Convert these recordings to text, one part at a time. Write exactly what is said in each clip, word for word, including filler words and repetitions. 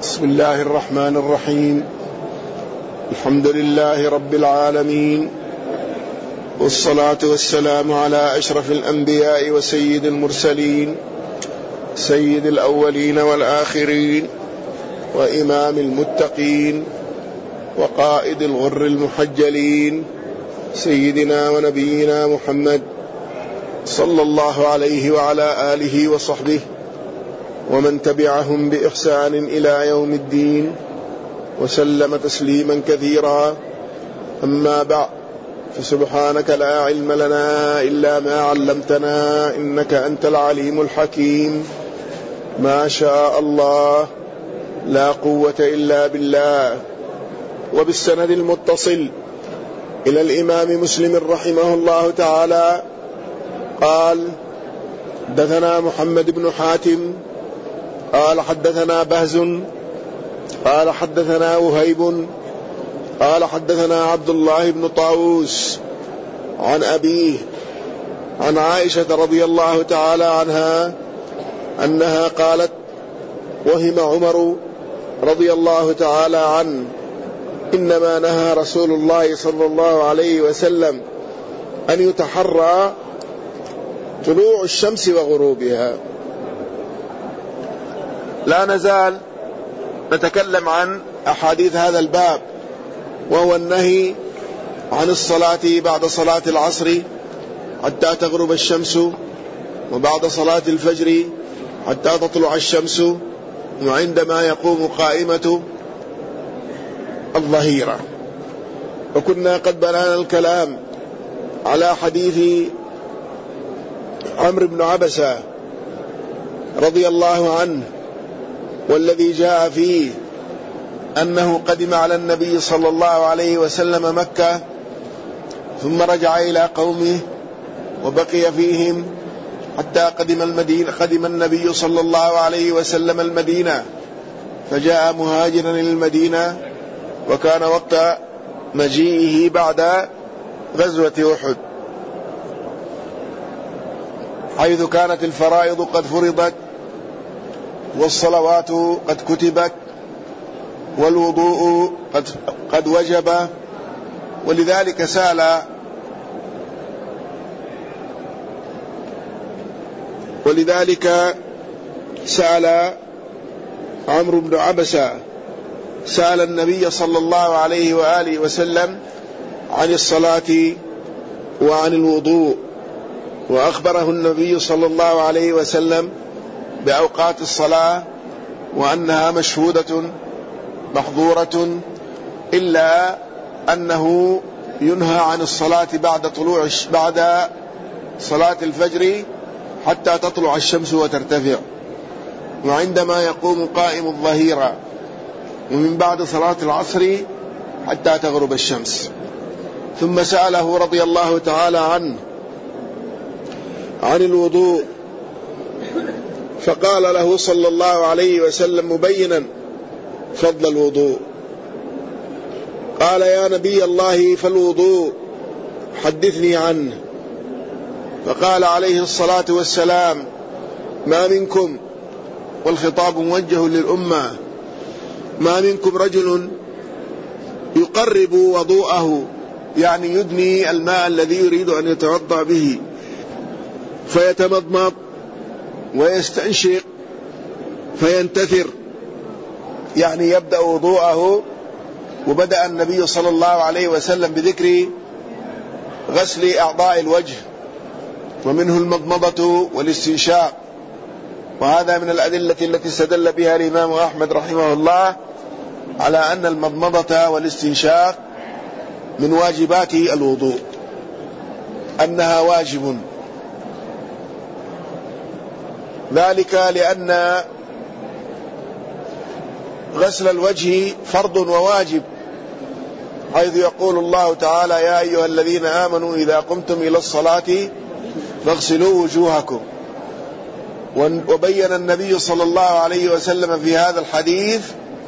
بسم الله الرحمن الرحيم. الحمد لله رب العالمين، والصلاة والسلام على أشرف الأنبياء وسيد المرسلين، سيد الأولين والآخرين، وإمام المتقين، وقائد الغر المحجلين، سيدنا ونبينا محمد صلى الله عليه وعلى آله وصحبه ومن تبعهم بإحسان إلى يوم الدين، وسلم تسليما كثيرا. أما بعد، فسبحانك لا علم لنا إلا ما علمتنا إنك أنت العليم الحكيم. ما شاء الله، لا قوة إلا بالله. وبالسند المتصل إلى الإمام مسلم رحمه الله تعالى قال: حدثنا محمد بن حاتم قال حدثنا بهز قال حدثنا وهيب قال حدثنا عبد الله بن طاووس عن أبيه عن عائشة رضي الله تعالى عنها أنها قالت: وهم عمر رضي الله تعالى عنه إنما نهى رسول الله صلى الله عليه وسلم أن يتحرى طلوع الشمس وغروبها. لا نزال نتكلم عن أحاديث هذا الباب، وهو النهي عن الصلاة بعد صلاة العصر حتى تغرب الشمس، وبعد صلاة الفجر حتى تطلع الشمس، وعندما يقوم قائمة الظهيرة. وكنا قد بدأنا الكلام على حديث عمرو بن عبسة رضي الله عنه، والذي جاء فيه أنه قدم على النبي صلى الله عليه وسلم مكة، ثم رجع إلى قومه وبقي فيهم حتى قدم المدينة. قدم النبي صلى الله عليه وسلم المدينة، فجاء مهاجرا إلى المدينة، وكان وقت مجيئه بعد غزوة أحد، حيث كانت الفرائض قد فرضت، والصلوات قد كتبت، والوضوء قد, قد وجب. ولذلك سأل ولذلك سأل عمرو بن عبسة سأل النبي صلى الله عليه وآله وسلم عن الصلاة وعن الوضوء، وأخبره النبي صلى الله عليه وسلم بأوقات الصلاة وأنها مشهودة محظورة، إلا أنه ينهى عن الصلاة بعد طلوع بعد صلاة الفجر حتى تطلع الشمس وترتفع، وعندما يقوم قائم الظهيرة، ومن بعد صلاة العصر حتى تغرب الشمس. ثم سأله رضي الله تعالى عنه عن الوضوء، فقال له صلى الله عليه وسلم مبينا فضل الوضوء، قال: يا نبي الله فالوضوء حدثني عنه. فقال عليه الصلاة والسلام: ما منكم، والخطاب موجه للأمة، ما منكم رجل يقرب وضوءه، يعني يدني الماء الذي يريد أن يتوضأ به، فيتمضمض ويستنشق فينتثر، يعني يبدأ وضوءه. وبدأ النبي صلى الله عليه وسلم بذكر غسل أعضاء الوجه، ومنه المضمضة والاستنشاق، وهذا من الأدلة التي استدل بها الإمام أحمد رحمه الله على أن المضمضة والاستنشاق من واجبات الوضوء، أنها واجب، ذلك لأن غسل الوجه فرض وواجب، حيث يقول الله تعالى: يا أيها الذين آمنوا إذا قمتم إلى الصلاة فاغسلوا وجوهكم. وبين النبي صلى الله عليه وسلم في هذا الحديث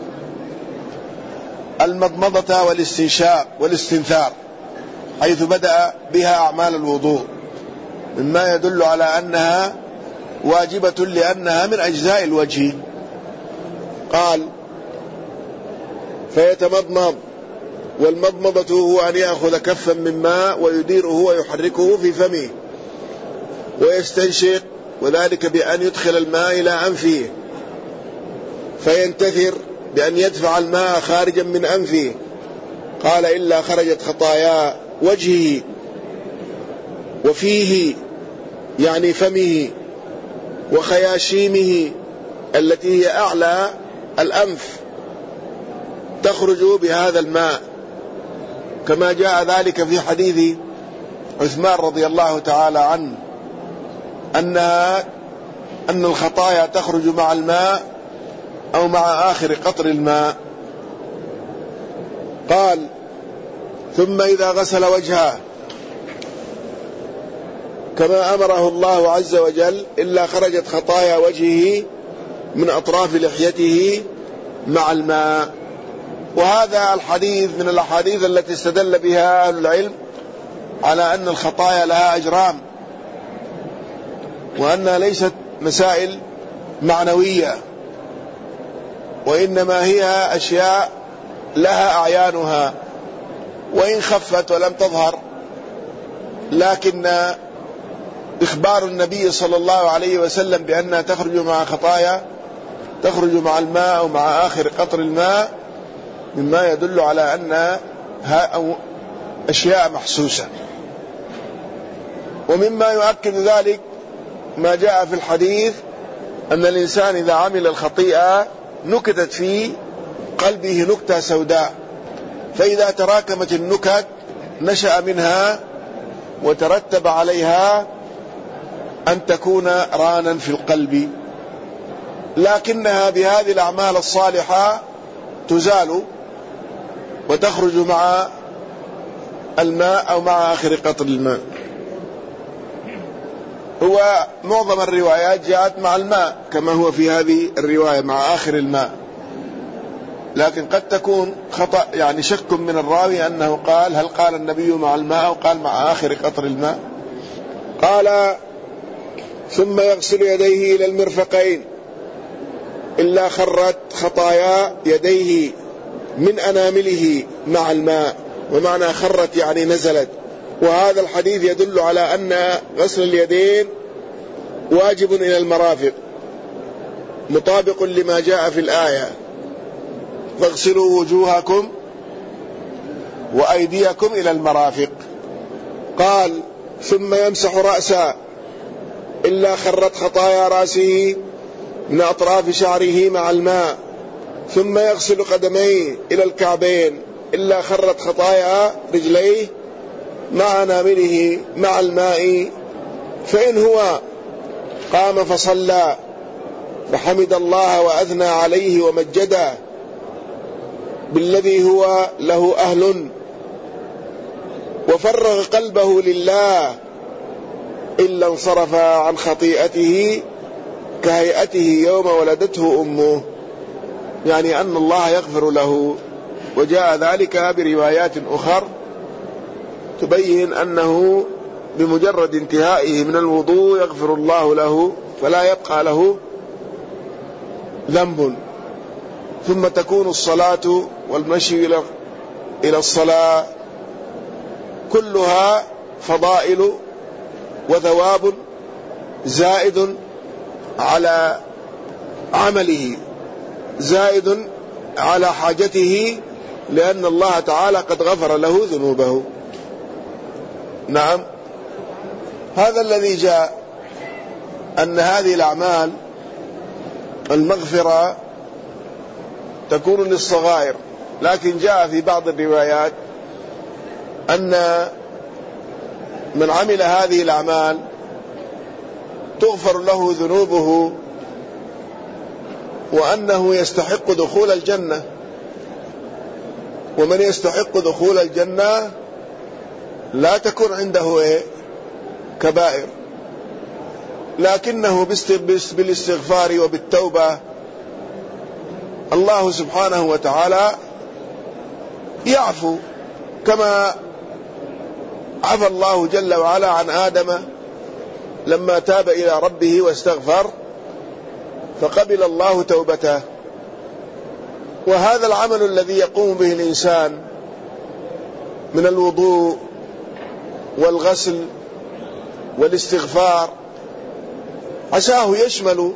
المضمضة والاستنشاق والاستنثار، حيث بدأ بها أعمال الوضوء، مما يدل على أنها واجبة لأنها من أجزاء الوجه. قال: فيتمضمض، والمضمضة هو أن يأخذ كفا من ماء ويديره ويحركه في فمه، ويستنشق، وذلك بأن يدخل الماء إلى أنفه فينتثر بأن يدفع الماء خارجا من أنفه. قال إلا خرجت خطايا وجهه وفيه، يعني فمه، وخياشيمه التي هي أعلى الأنف تخرج بهذا الماء، كما جاء ذلك في حديث عثمان رضي الله تعالى عنه أنها أن الخطايا تخرج مع الماء أو مع آخر قطر الماء. قال ثم إذا غسل وجهه كما أمره الله عز وجل إلا خرجت خطايا وجهه من أطراف لحيته مع الماء. وهذا الحديث من الأحاديث التي استدل بها أهل العلم على أن الخطايا لها أجرام، وأنها ليست مسائل معنوية، وإنما هي أشياء لها أعيانها وإن خفت ولم تظهر، لكن إخبار النبي صلى الله عليه وسلم بأنها تخرج مع خطايا تخرج مع الماء أو مع آخر قطر الماء مما يدل على أن أشياء محسوسة. ومما يؤكد ذلك ما جاء في الحديث أن الإنسان إذا عمل الخطيئة نكتت في قلبه نكتة سوداء، فإذا تراكمت النكت نشأ منها وترتب عليها أن تكون رانا في القلب، لكنها بهذه الأعمال الصالحة تزال وتخرج مع الماء أو مع آخر قطر الماء. هو معظم الروايات جاءت مع الماء كما هو في هذه الرواية مع آخر الماء، لكن قد تكون خطأ، يعني شك من الراوي أنه قال هل قال النبي مع الماء أو قال مع آخر قطر الماء. قال ثم يغسل يديه إلى المرفقين إلا خرت خطايا يديه من أنامله مع الماء، ومعنى خرت يعني نزلت. وهذا الحديث يدل على أن غسل اليدين واجب إلى المرافق مطابق لما جاء في الآية فاغسلوا وجوهكم وأيديكم إلى المرافق. قال ثم يمسح رأسه إلا خرت خطايا رأسه من أطراف شعره مع الماء، ثم يغسل قدميه إلى الكعبين إلا خرت خطايا رجليه مع نامله مع الماء. فإن هو قام فصلى فحمد الله وأثنى عليه ومجده بالذي هو له أهل وفرغ قلبه لله إلا انصرف عن خطيئته كهيئته يوم ولدته أمه، يعني أن الله يغفر له. وجاء ذلك بروايات أخر تبين أنه بمجرد انتهائه من الوضوء يغفر الله له فلا يبقى له ذنب، ثم تكون الصلاة والمشي إلى الصلاة كلها فضائل وثواب زائد على عمله، زائد على حاجته، لأن الله تعالى قد غفر له ذنوبه. نعم، هذا الذي جاء أن هذه الأعمال المغفرة تكون للصغائر، لكن جاء في بعض الروايات أن من عمل هذه الأعمال تغفر له ذنوبه وأنه يستحق دخول الجنة، ومن يستحق دخول الجنة لا تكون عنده إيه؟ كبائر، لكنه بالاستغفار وبالتوبة الله سبحانه وتعالى يعفو، كما عفى الله جل وعلا عن آدم لما تاب إلى ربه واستغفر فقبل الله توبته. وهذا العمل الذي يقوم به الإنسان من الوضوء والغسل والاستغفار عساه يشمل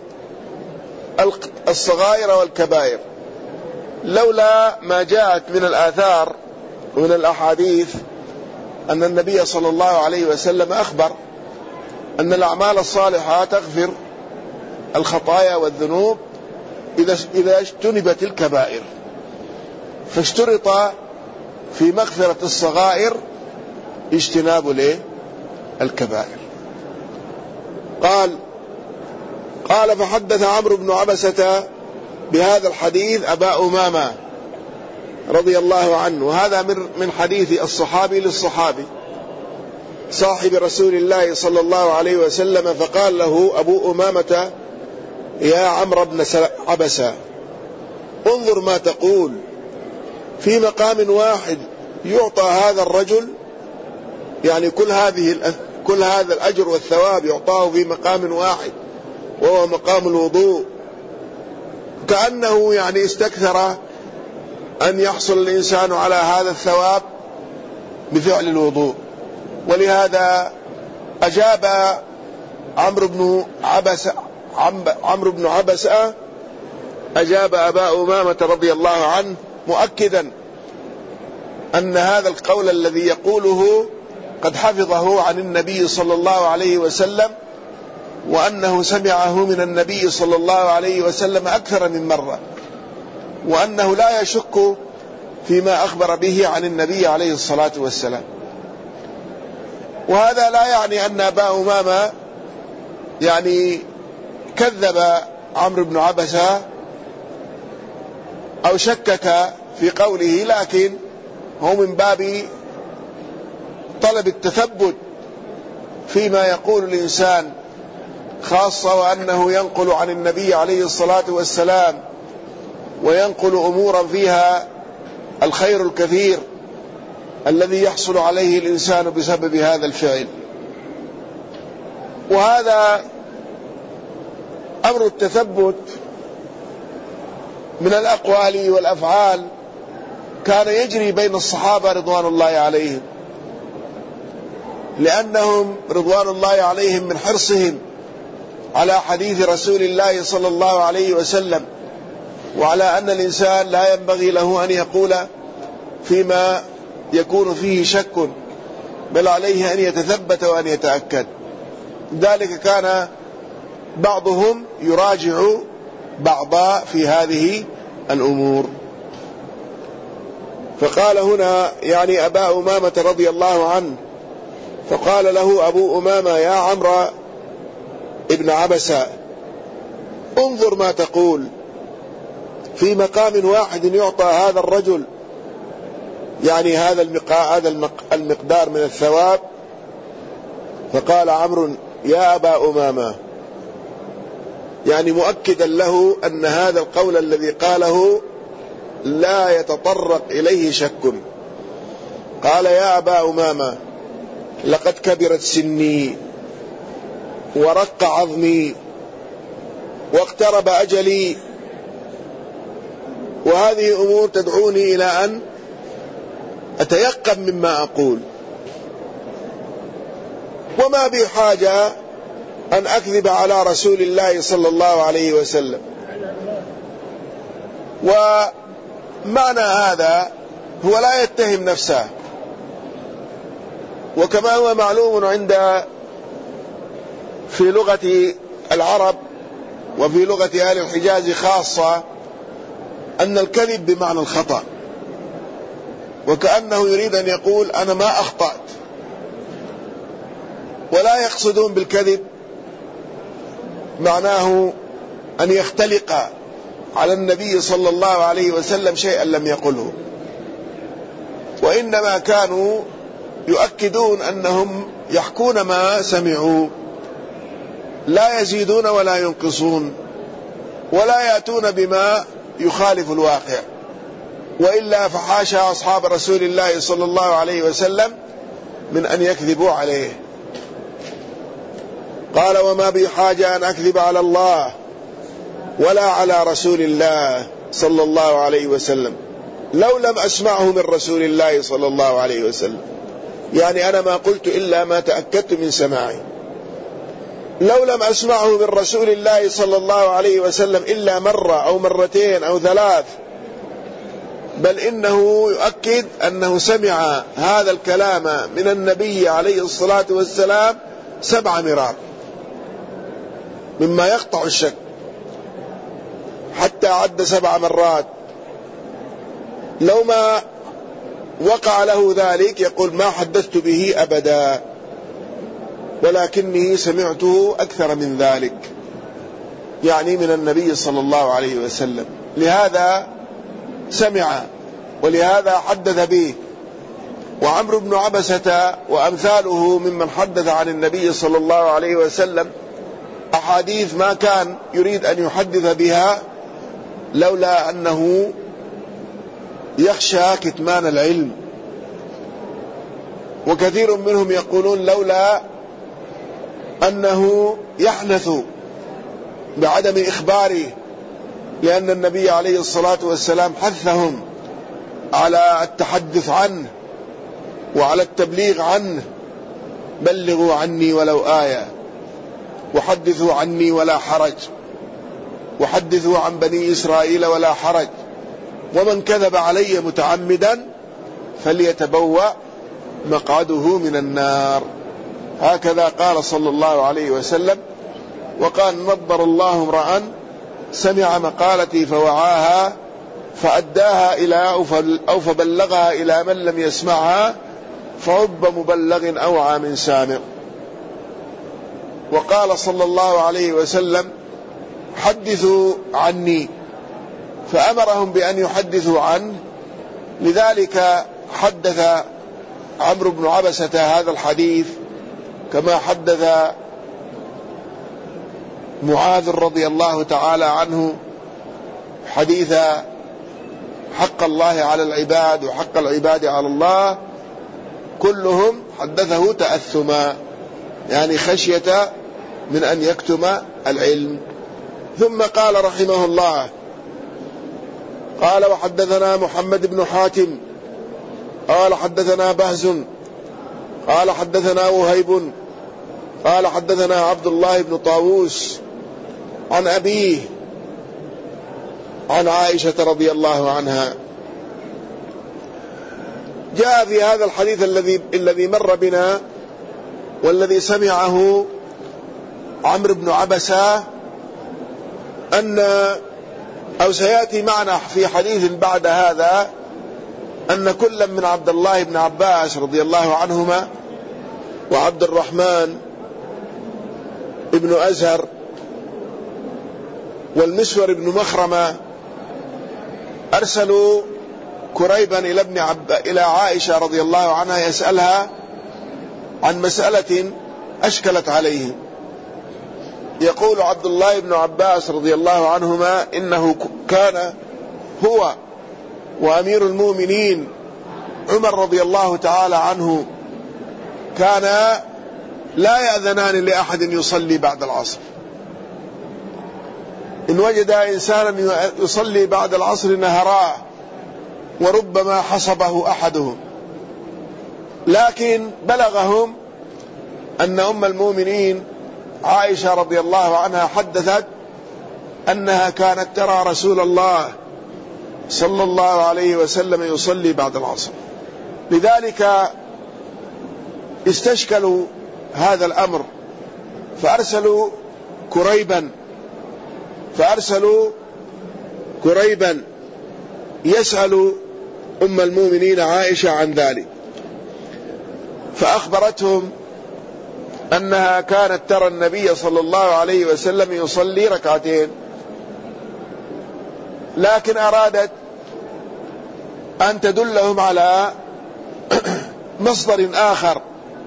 الصغائر والكبائر، لولا ما جاءت من الآثار ومن الأحاديث أن النبي صلى الله عليه وسلم أخبر أن الأعمال الصالحة تغفر الخطايا والذنوب إذا اجتنبت الكبائر، فاشترط في مغفرة الصغائر اجتناب الكبائر. قال قال فحدث عمرو بن عبسة بهذا الحديث أبا أمامة رضي الله عنه، وهذا من حديث الصحابي للصحابي صاحب رسول الله صلى الله عليه وسلم، فقال له أبو أمامة يا عمرو بن عبسة انظر ما تقول، في مقام واحد يعطى هذا الرجل، يعني كل هذه كل هذا الأجر والثواب يعطاه في مقام واحد وهو مقام الوضوء، كأنه يعني استكثر أن يحصل الإنسان على هذا الثواب بفعل الوضوء. ولهذا أجاب عمرو بن عبسة عمرو بن عبسة أجاب أبا أمامة رضي الله عنه مؤكدا أن هذا القول الذي يقوله قد حفظه عن النبي صلى الله عليه وسلم، وأنه سمعه من النبي صلى الله عليه وسلم أكثر من مرة، وأنه لا يشك فيما أخبر به عن النبي عليه الصلاة والسلام. وهذا لا يعني أن أبا أمامة يعني كذب عمرو بن عبسة أو شكك في قوله، لكن هو من باب طلب التثبت فيما يقول الإنسان، خاصة وأنه ينقل عن النبي عليه الصلاة والسلام وينقل أمورا فيها الخير الكثير الذي يحصل عليه الإنسان بسبب هذا الفعل. وهذا أمر التثبت من الأقوال والأفعال كان يجري بين الصحابة رضوان الله عليهم، لأنهم رضوان الله عليهم من حرصهم على حديث رسول الله صلى الله عليه وسلم، وعلى أن الإنسان لا ينبغي له أن يقول فيما يكون فيه شك، بل عليه أن يتثبت وأن يتأكد. ذلك كان بعضهم يراجع بعضا في هذه الأمور. فقال هنا يعني أبا أمامة رضي الله عنه، فقال له أبو أمامة يا عمرو ابن عبسة انظر ما تقول، في مقام واحد يعطى هذا الرجل يعني هذا المقدار من الثواب. فقال عمرو يا أبا أمامة، يعني مؤكدا له أن هذا القول الذي قاله لا يتطرق إليه شك. قال يا أبا أمامة لقد كبرت سني ورق عظمي واقترب أجلي، وهذه أمور تدعوني إلى أن أتيقن مما أقول، وما بي حاجة أن أكذب على رسول الله صلى الله عليه وسلم. ومعنى هذا هو لا يتهم نفسه، وكما هو معلوم عند في لغة العرب وفي لغة أهل الحجاز خاصة أن الكذب بمعنى الخطأ، وكأنه يريد أن يقول أنا ما أخطأت، ولا يقصدون بالكذب معناه أن يختلق على النبي صلى الله عليه وسلم شيئا لم يقله، وإنما كانوا يؤكدون أنهم يحكون ما سمعوا، لا يزيدون ولا ينقصون ولا يأتون بما يخالف الواقع، وإلا فحاشا أصحاب رسول الله صلى الله عليه وسلم من أن يكذبوا عليه. قال وما بي حاجة أن أكذب على الله ولا على رسول الله صلى الله عليه وسلم لو لم أسمعه من رسول الله صلى الله عليه وسلم. يعني أنا ما قلت إلا ما تأكدت من سماعي. لو لم أسمعه من رسول الله صلى الله عليه وسلم إلا مرة أو مرتين أو ثلاث، بل إنه يؤكد أنه سمع هذا الكلام من النبي عليه الصلاة والسلام سبع مرار، مما يقطع الشك، حتى عد سبع مرات. لو ما وقع له ذلك يقول ما حدثت به أبدا، ولكني سمعته أكثر من ذلك، يعني من النبي صلى الله عليه وسلم. لهذا سمع ولهذا حدث به. وعمرو بن عبسة وأمثاله ممن حدث عن النبي صلى الله عليه وسلم أحاديث ما كان يريد أن يحدث بها لولا أنه يخشى كتمان العلم. وكثير منهم يقولون لولا أنه يحنث بعدم إخباره، لأن النبي عليه الصلاة والسلام حثهم على التحدث عنه وعلى التبليغ عنه. بلغوا عني ولو آية، وحدثوا عني ولا حرج، وحدثوا عن بني إسرائيل ولا حرج، ومن كذب علي متعمدا فليتبوأ مقعده من النار. هكذا قال صلى الله عليه وسلم. وقال نضر الله امرأ سمع مقالتي فوعاها فأداها إلى أو فبلغها إلى من لم يسمعها فرب مبلغ أوعى من سامع. وقال صلى الله عليه وسلم حدثوا عني، فأمرهم بأن يحدثوا عنه. لذلك حدث عمرو بن عبسة هذا الحديث كما حدث معاذ رضي الله تعالى عنه حديث حق الله على العباد وحق العباد على الله، كلهم حدثه تأثما، يعني خشية من أن يكتم العلم. ثم قال رحمه الله قال وحدثنا محمد بن حاتم قال حدثنا بهز قال حدثنا وهيب قال حدثنا عبد الله بن طاووس عن أبيه عن عائشة رضي الله عنها. جاء في هذا الحديث الذي الذي مر بنا والذي سمعه عمرو بن عبسة أن أو سيأتي معنا في حديث بعد هذا أن كل من عبد الله بن عباس رضي الله عنهما وعبد الرحمن ابن أزهر والمسور بن مخرمة أرسلوا كريبا إلى ابن عب... إلى عائشة رضي الله عنها يسألها عن مسألة أشكلت عليه. يقول عبد الله بن عباس رضي الله عنهما إنه كان هو وأمير المؤمنين عمر رضي الله تعالى عنه كان لا يأذنان لأحد يصلي بعد العصر. إن وجد إنسانا يصلي بعد العصر نهراه وربما حصبه أحدهم. لكن بلغهم أن أم المؤمنين عائشة رضي الله عنها حدثت أنها كانت ترى رسول الله صلى الله عليه وسلم يصلي بعد العصر. لذلك استشكلوا هذا الأمر فأرسلوا كريبا فأرسلوا كريبا يسأل أم المؤمنين عائشة عن ذلك، فأخبرتهم أنها كانت ترى النبي صلى الله عليه وسلم يصلي ركعتين، لكن أرادت أن تدلهم على مصدر آخر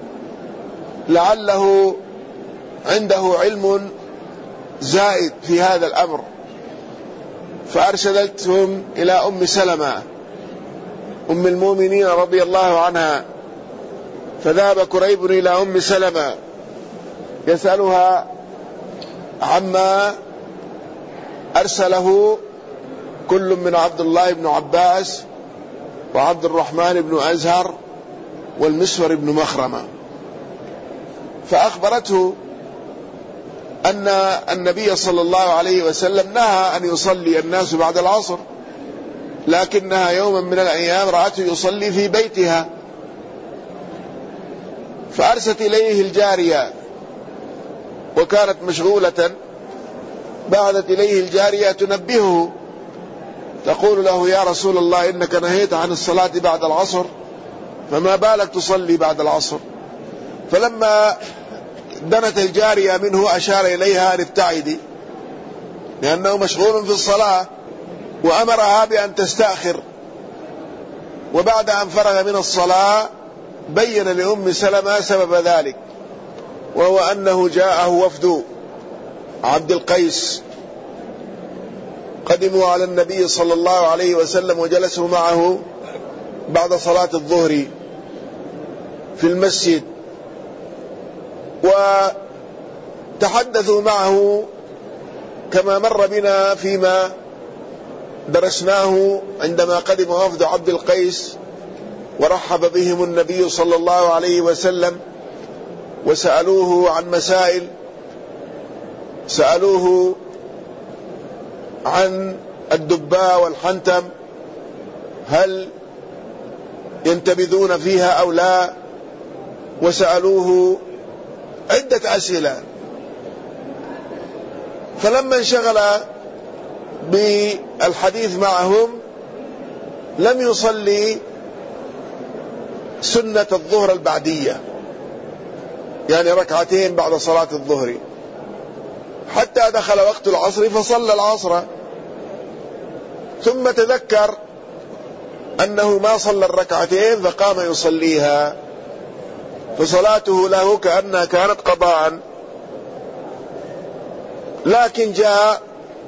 لعله عنده علم زائد في هذا الأمر، فأرسلتهم إلى أم سلمة أم المؤمنين رضي الله عنها. فذهب كريب إلى أم سلمة يسألها عما أرسله كل من عبد الله بن عباس وعبد الرحمن بن أزهر والمسور بن مخرمة، فأخبرته أن النبي صلى الله عليه وسلم نهى أن يصلي الناس بعد العصر، لكنها يوما من الأيام رأته يصلي في بيتها، فأرسلت إليه الجارية وكانت مشغولة، بعثت إليه الجارية تنبهه تقول له: يا رسول الله، إنك نهيت عن الصلاة بعد العصر، فما بالك تصلي بعد العصر؟ فلما دنت الجارية منه أشار إليها أن ابتعدي، لأنه مشغول في الصلاة، وأمرها بأن تستأخر. وبعد أن فرغ من الصلاة بين لأم سلمة سبب ذلك، وهو أنه جاءه وفد عبد القيس، قدموا على النبي صلى الله عليه وسلم وجلسوا معه بعد صلاة الظهر في المسجد، وتحدثوا معه كما مر بنا فيما درسناه عندما قدم وفد عبد القيس ورحب بهم النبي صلى الله عليه وسلم، وسألوه عن مسائل، سألوه عن الدباء والحنتم، هل ينتبذون فيها أو لا، وسألوه عدة أسئلة. فلما انشغل بالحديث معهم لم يصلي سنة الظهر البعدية، يعني ركعتين بعد صلاة الظهر، حتى دخل وقت العصر فصلى العصر، ثم تذكر أنه ما صلى الركعتين فقام يصليها، فصلاته له كأنها كانت قضاء. لكن جاء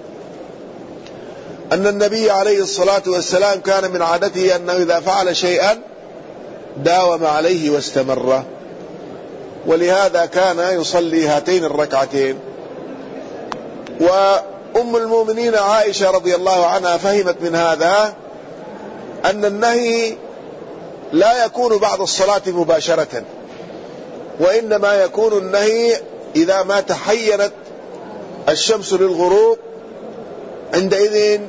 أن النبي عليه الصلاة والسلام كان من عادته أنه إذا فعل شيئا داوم عليه واستمر، ولهذا كان يصلي هاتين الركعتين. وأم المؤمنين عائشة رضي الله عنها فهمت من هذا أن النهي لا يكون بعد الصلاة مباشرة، وإنما يكون النهي إذا ما تحينت الشمس للغروب، عندئذ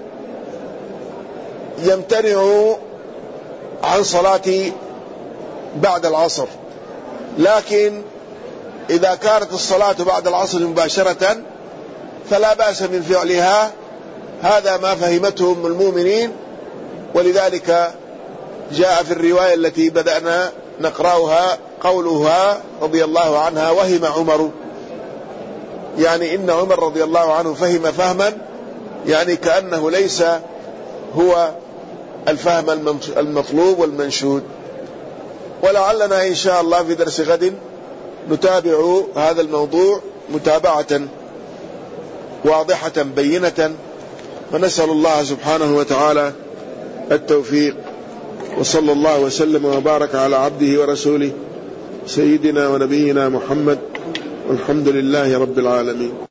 يمتنع عن صلاة بعد العصر. لكن إذا كانت الصلاة بعد العصر مباشرة فلا بأس من فعلها، هذا ما فهمته أم المؤمنين، ولذلك جاء في الرواية التي بدأنا نقرأها قولها رضي الله عنها: وهم عمر، يعني إن عمر رضي الله عنه فهم فهما، يعني كأنه ليس هو الفهم المطلوب والمنشود. ولعلنا إن شاء الله في درس غد نتابع هذا الموضوع متابعة واضحة بينة، ونسأل الله سبحانه وتعالى التوفيق. وصلى الله وسلم وبارك على عبده ورسوله سيدنا ونبينا محمد، والحمد لله رب العالمين.